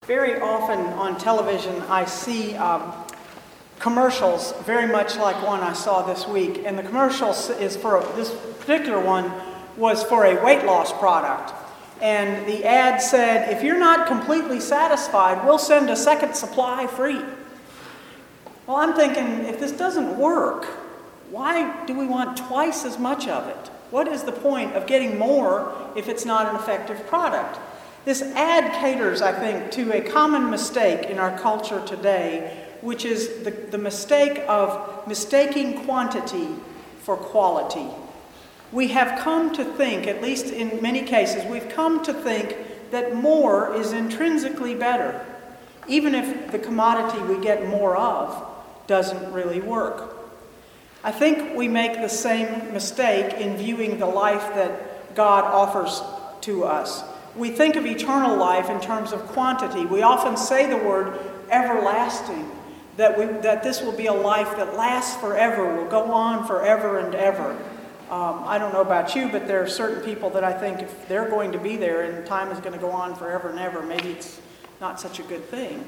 Very often on television I see commercials very much like one I saw this week. And the commercial is for, this particular one was for a weight loss product. And the ad said, if you're not completely satisfied, we'll send a second supply free. Well, I'm thinking, if this doesn't work, why do we want twice as much of it? What is the point of getting more if it's not an effective product? This ad caters, I think, to a common mistake in our culture today, which is the mistake of mistaking quantity for quality. We have come to think, at least in many cases, we've come to think that more is intrinsically better, even if the commodity we get more of doesn't really work. I think we make the same mistake in viewing the life that God offers to us. We think of eternal life in terms of quantity. We often say the word everlasting, that this will be a life that lasts forever, will go on forever and ever. I don't know about you, but there are certain people that I think if they're going to be there and time is going to go on forever and ever, maybe it's not such a good thing.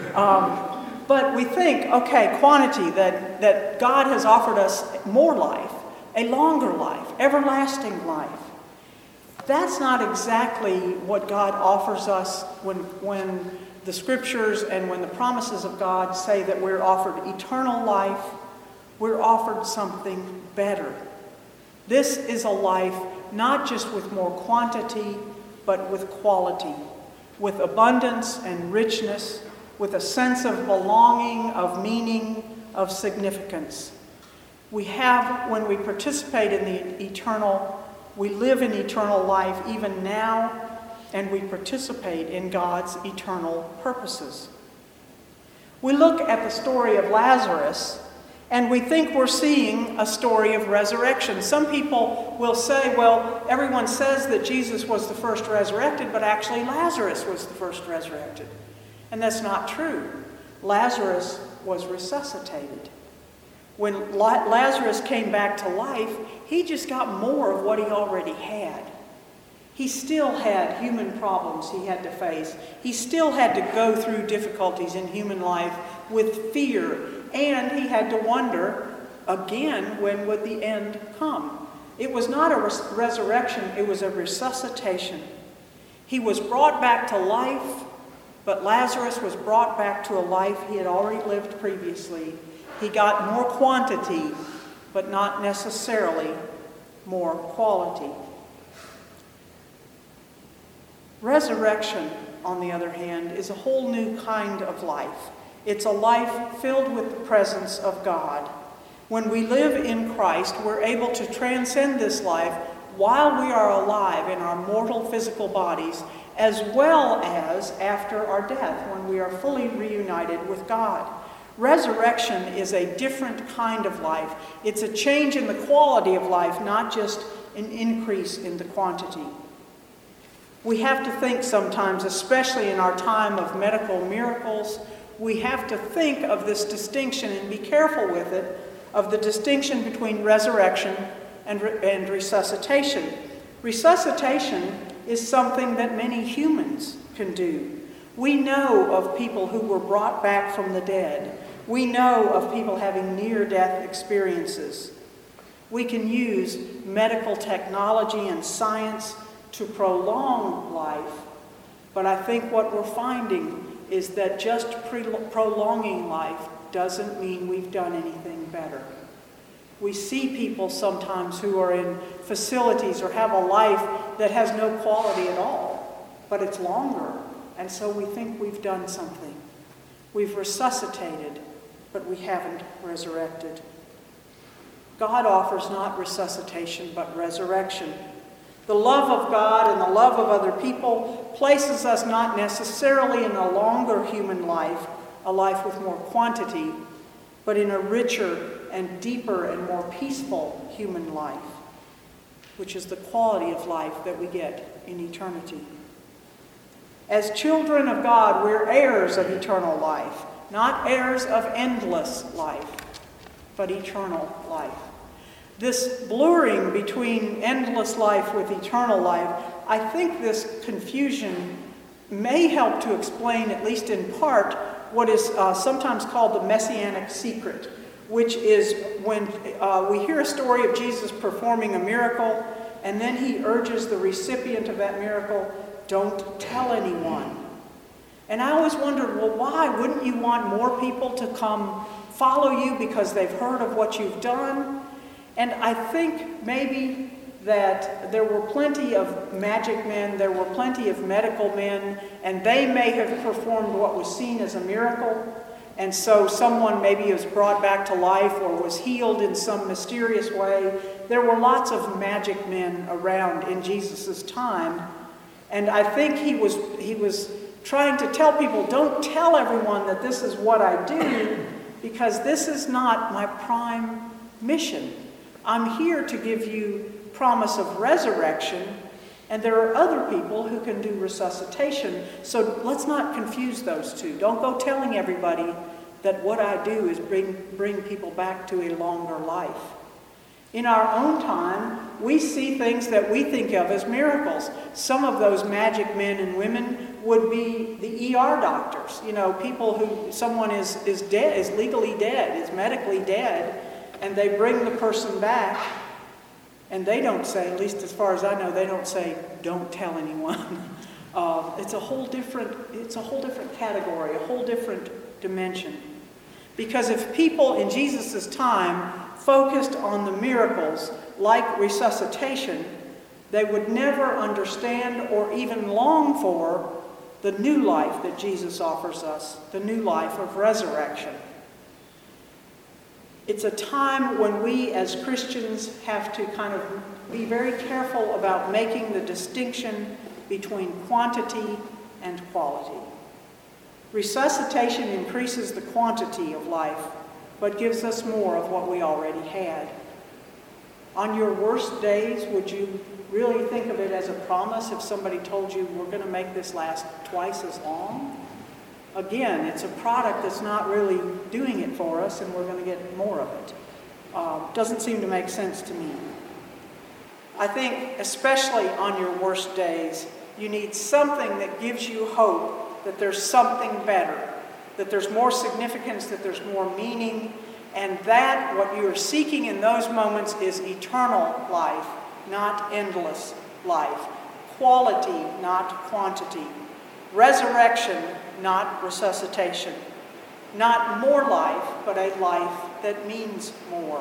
But we think, okay, quantity, that God has offered us more life, a longer life, everlasting life. That's not exactly what God offers us when the scriptures and when the promises of God say that we're offered eternal life. We're offered something better. This is a life not just with more quantity, but with quality, with abundance and richness, with a sense of belonging, of meaning, of significance. We have, when we participate in the eternal, we live in eternal life even now, and we participate in God's eternal purposes. We look at the story of Lazarus, and we think we're seeing a story of resurrection. Some people will say, well, everyone says that Jesus was the first resurrected, but actually Lazarus was the first resurrected. And that's not true. Lazarus was resuscitated. When Lazarus came back to life, he just got more of what he already had. He still had human problems he had to face. He still had to go through difficulties in human life with fear. And he had to wonder, again, when would the end come? It was not a resurrection, it was a resuscitation. He was brought back to life, but Lazarus was brought back to a life he had already lived previously. He got more quantity, but not necessarily more quality. Resurrection, on the other hand, is a whole new kind of life. It's a life filled with the presence of God. When we live in Christ, we're able to transcend this life while we are alive in our mortal physical bodies, as well as after our death, when we are fully reunited with God. Resurrection is a different kind of life. It's a change in the quality of life, not just an increase in the quantity. We have to think sometimes, especially in our time of medical miracles, we have to think of this distinction and be careful with it, of the distinction between resurrection and resuscitation. Resuscitation is something that many humans can do. We know of people who were brought back from the dead. We know of people having near-death experiences. We can use medical technology and science to prolong life, but I think what we're finding is that just prolonging life doesn't mean we've done anything better. We see people sometimes who are in facilities or have a life that has no quality at all, but it's longer, and so we think we've done something. We've resuscitated, but we haven't resurrected. God offers not resuscitation, but resurrection. The love of God and the love of other people places us not necessarily in a longer human life, a life with more quantity, but in a richer and deeper and more peaceful human life, which is the quality of life that we get in eternity. As children of God, we're heirs of eternal life, not heirs of endless life, but eternal life. This blurring between endless life with eternal life, I think this confusion may help to explain, at least in part, what is sometimes called the Messianic secret, which is when we hear a story of Jesus performing a miracle, and then he urges the recipient of that miracle, don't tell anyone. And I always wondered, well, why wouldn't you want more people to come follow you because they've heard of what you've done? And I think maybe that there were plenty of magic men, there were plenty of medical men, and they may have performed what was seen as a miracle. And so someone maybe was brought back to life or was healed in some mysterious way. There were lots of magic men around in Jesus' time. And I think he was trying to tell people, don't tell everyone that this is what I do, because this is not my prime mission. I'm here to give you promise of resurrection, and there are other people who can do resuscitation. So let's not confuse those two. Don't go telling everybody that what I do is bring people back to a longer life. In our own time, we see things that we think of as miracles. Some of those magic men and women would be the ER doctors. You know, people who someone is dead, is legally dead, is medically dead, and they bring the person back, and they don't say, at least as far as I know, they don't say, don't tell anyone. It's a whole different category, a whole different dimension. Because if people in Jesus' time focused on the miracles like resuscitation, they would never understand or even long for the new life that Jesus offers us, the new life of resurrection. It's a time when we as Christians have to kind of be very careful about making the distinction between quantity and quality. Resuscitation increases the quantity of life, but gives us more of what we already had. On your worst days, would you really think of it as a promise if somebody told you, we're going to make this last twice as long? Again, it's a product that's not really doing it for us, and we're going to get more of it. Doesn't seem to make sense to me. I think, especially on your worst days, you need something that gives you hope that there's something better, that there's more significance, that there's more meaning, and that what you are seeking in those moments is eternal life, not endless life. Quality, not quantity. Resurrection, not resuscitation. Not more life, but a life that means more.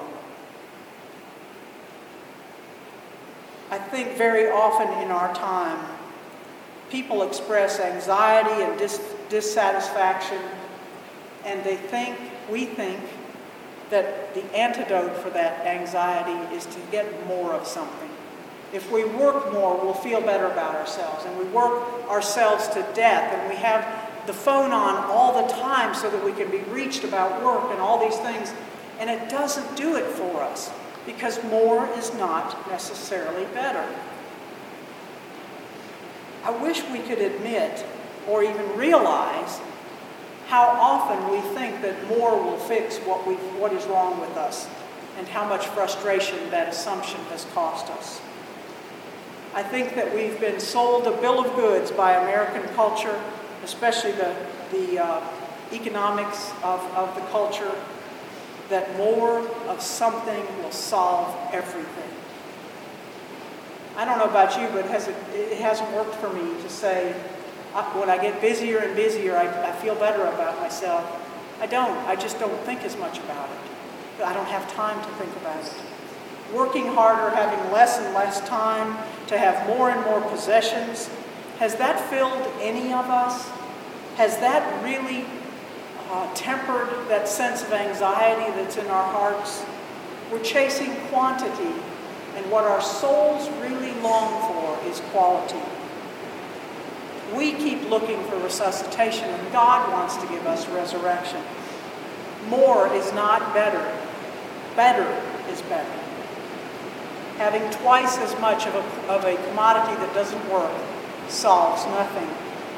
I think very often in our time, people express anxiety and dissatisfaction, and we think that the antidote for that anxiety is to get more of something. If we work more, we'll feel better about ourselves, and we work ourselves to death, and we have the phone on all the time so that we can be reached about work and all these things, and it doesn't do it for us, because more is not necessarily better. I wish we could admit or even realize how often we think that more will fix what is wrong with us, and how much frustration that assumption has cost us. I think that we've been sold a bill of goods by American culture, especially the economics of the culture, that more of something will solve everything. I don't know about you, but it hasn't worked for me to say, when I get busier and busier, I feel better about myself. I don't. I just don't think as much about it. I don't have time to think about it. Working harder, having less and less time, to have more and more possessions, has that filled any of us? Has that really tempered that sense of anxiety that's in our hearts? We're chasing quantity, and what our souls really long for is quality. We keep looking for resuscitation, and God wants to give us resurrection. More is not better. Better is better. Having twice as much of a commodity that doesn't work solves nothing.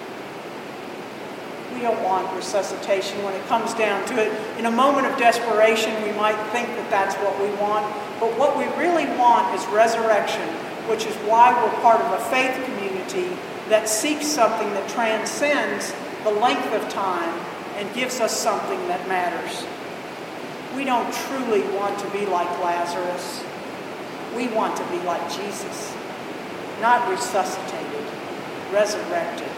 We don't want resuscitation when it comes down to it. In a moment of desperation, we might think that that's what we want, but what we really want is resurrection, which is why we're part of a faith community that seeks something that transcends the length of time and gives us something that matters. We don't truly want to be like Lazarus. We want to be like Jesus, not resuscitated, resurrected.